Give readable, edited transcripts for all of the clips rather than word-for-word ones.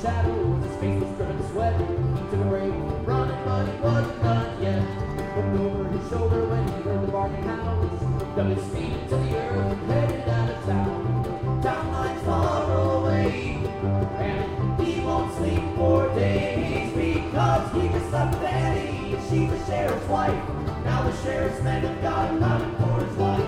shadows, his face was dripping with sweat. He took a break, running, but he wasn't done yet. Looked over his shoulder when he heard the barking howls. Dumped his feet into the earth and headed out of town. Town lights far away, and he won't sleep for days because he just left Betty, and she's the sheriff's wife. Now the sheriff's men have got him out for his life.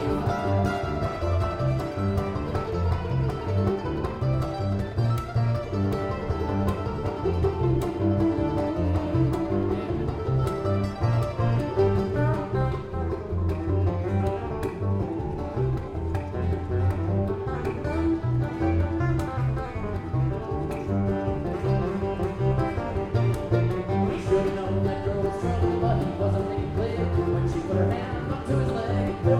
He should've known that girl was trouble, but he wasn't making clear when she put her hand up to his leg.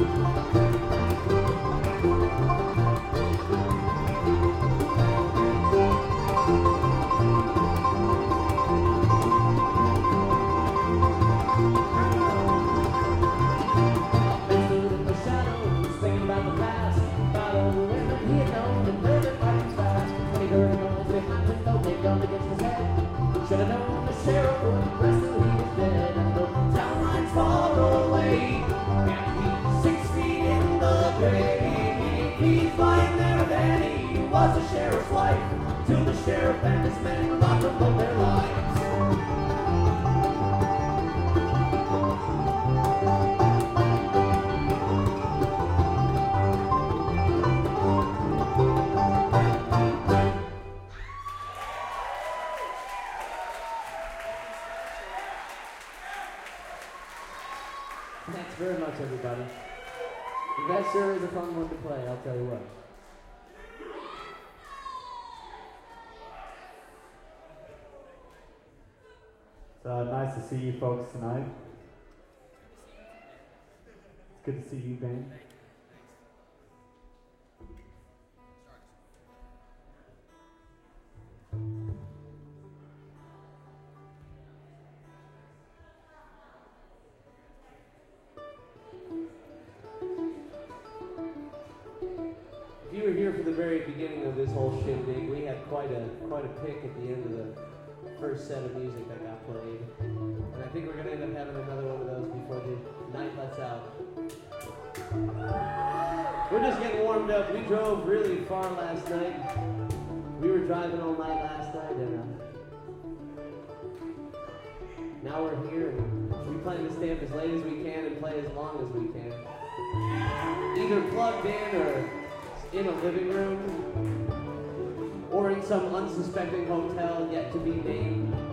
Should have known the sheriff would rest till he was dead, and the town lights far away, and he's 6 feet in the grave. He's lying there, and he was the sheriff's wife, till the sheriff and his men locked him of their lives. Thanks very much, everybody. That sure is a fun one to play, I'll tell you what. It's nice to see you folks tonight. It's good to see you, Ben. If you were here for the very beginning of this whole shindig, we had quite a pick at the end of the first set of music that got played. And I think we're going to end up having another one of those before the night lets out. We're just getting warmed up. We drove really far last night. We were driving all night last night, and now we're here, and we plan to stay up as late as we can and play as long as we can. Either plugged in or in a living room, or in some unsuspecting hotel yet to be named.